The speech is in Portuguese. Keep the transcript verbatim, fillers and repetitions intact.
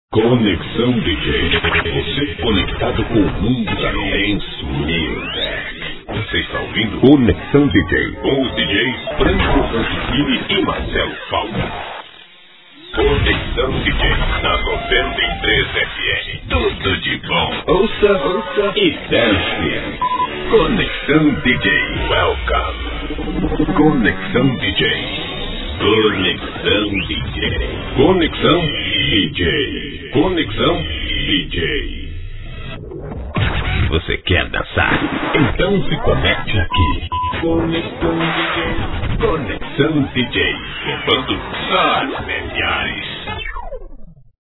Conexão D J. Você conectado com o mundo da Dance Music. Você está ouvindo Conexão D J com os D Js Franco Franciscini e Marcelo Falca. Conexão D J na noventa e três F M. Tudo de bom. Ouça, ouça e dance. Conexão D J. Welcome. Conexão D J. Conexão D J. Conexão D J. Conexão D J. Você quer dançar? Então se conecte aqui. Conexão D J. Conexão D J. Levando só as melhores.